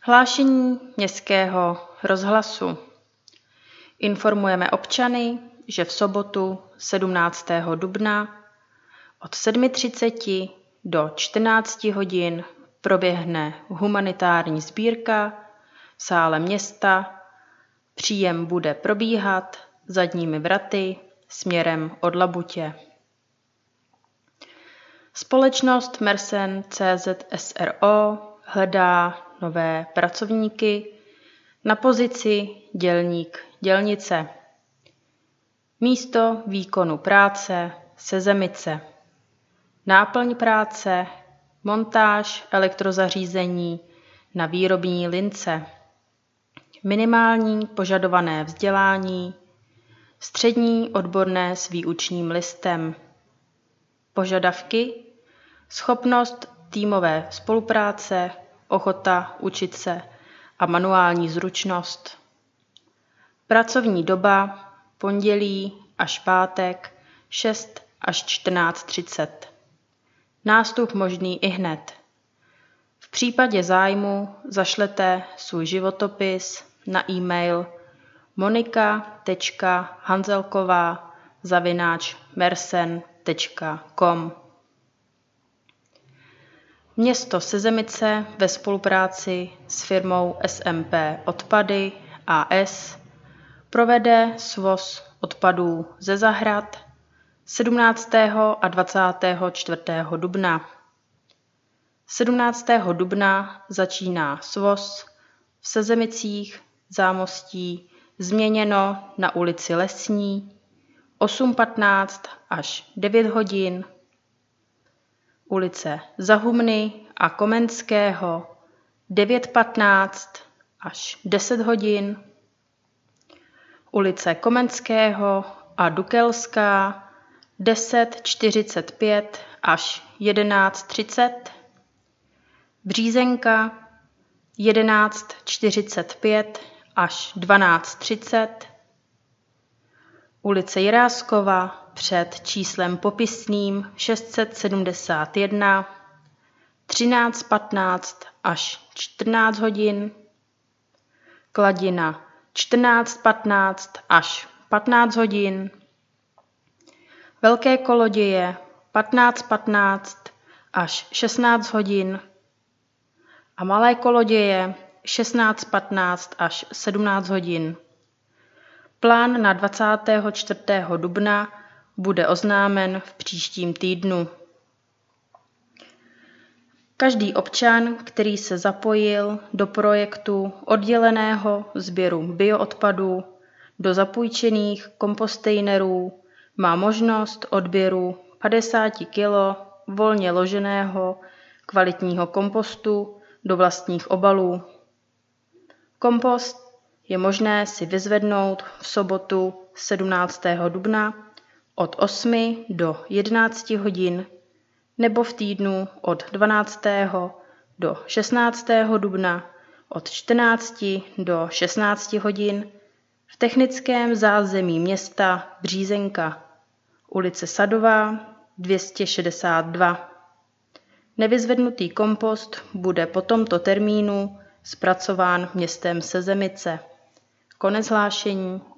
Hlášení Městského rozhlasu. Informujeme občany, že v sobotu 17. dubna od 7:30 do 14 hodin proběhne humanitární sbírka v sále města. Příjem bude probíhat zadními vraty směrem od Labutě. Společnost Mersen CZ s.r.o. hledá nové pracovníky na pozici dělník dělnice. Místo výkonu práce Sezemice. Náplň práce montáž elektrozařízení na výrobní lince. Minimální požadované vzdělání střední odborné s výučním listem. Požadavky schopnost týmové spolupráce, ochota učit se a manuální zručnost. Pracovní doba pondělí až pátek 6 až 14:30. Nástup možný ihned. V případě zájmu zašlete svůj životopis na e-mail monika.hanzelková@mersen.com. Město Sezemice ve spolupráci s firmou SMP Odpady a.s. provede svoz odpadů ze zahrad 17. a 24. dubna. 17. dubna začíná svoz v Sezemicích Zámostí změněno na ulici Lesní 8:15 až 9 hodin, ulice Zahumny a Komenského 9:15 až 10 hodin, ulice Komenského a Dukelská 10:45 až 11:30, Břízenka 11:45 až 12:30, ulice Jiráskova před číslem popisným 671 13:15 až 14 hodin, Kladina 14:15 až 15 hodin, Velké Koloděje 15:15 až 16 hodin a Malé Koloděje 16:15 až 17 hodin. Plán na 24. dubna bude oznámen v příštím týdnu. Každý občan, který se zapojil do projektu odděleného sběru bioodpadů do zapůjčených kompostejnerů, má možnost odběru 50 kg volně loženého kvalitního kompostu do vlastních obalů. Kompost je možné si vyzvednout v sobotu 17. dubna od 8 do 11 hodin nebo v týdnu od 12. do 16. dubna od 14 do 16 hodin v technickém zázemí města Břízenka, ulice Sadová 262. Nevyzvednutý kompost bude po tomto termínu zpracován městem Sezemice. Konec hlášení.